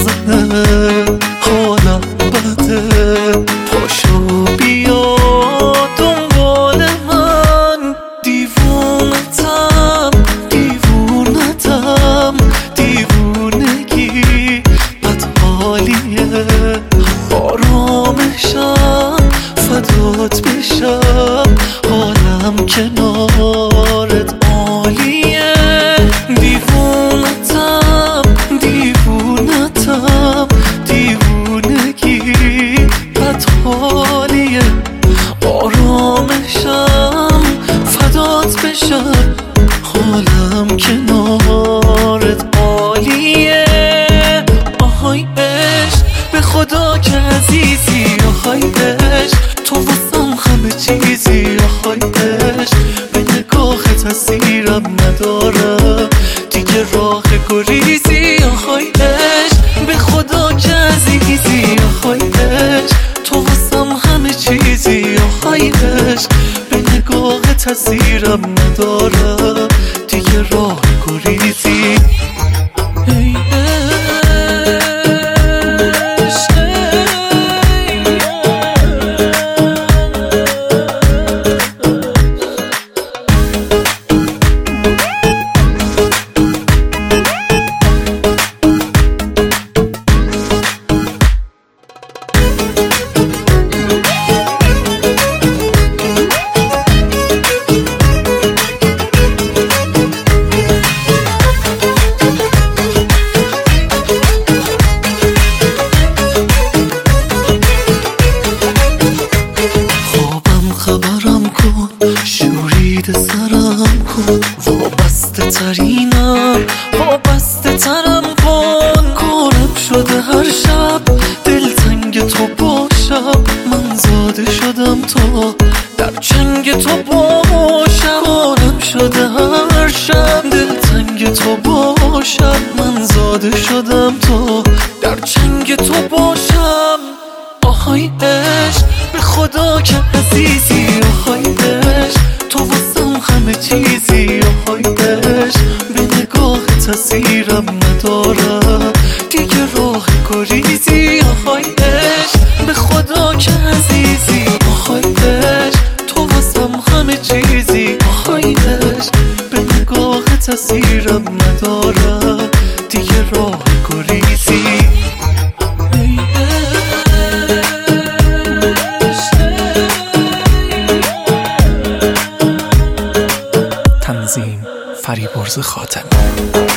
میزنه، حالم بده، پاشو بیا دنبال من. دیوونتم دیوونتم، دیوونگی بدحالیه، آرامشم فدات بشم، حالم کنارت عالیه. دیوونتم دیوونتم، دیوونگی بدحالیه، آرامشم فدات بشم، حالم کنارت عالیه. آهای عشق به خدا که عزیزی، آهای عشق تو واسم همه چیزی، آهای عشق به نگاهت اسیرم ندارم دیگه راه گریزی، آهای عشق به خدا که عزیزی، آهای عشق تو واسم همه چیزی، آهای عشق به نگاهت اسیرم ندارم دیگه راه گریزی. ای خبرم کن، شورید سرم کن، وابسته ترینم وابسته ترم کن. کارم شده هر شب دلتنگ تو باشم، من زاده شدم تا در چنگ تو باشم. کارم شده هر شب دلتنگ تو باشم، من زاده شدم تا در چنگ تو باشم. آهای عشق به خدا که عزیزی، آهای عشق تو واسم همه چیزی، آهای عشق به نگاهت اسیرم ندارم دیگه راه گریزی، آهای عشق به خدا که عزیزی، آهای عشق تو واسم همه چیزی، آهای عشق به نگاهت اسیرم ندارم دیگه راه گریزی. تنظیم فریبرز خاتمی.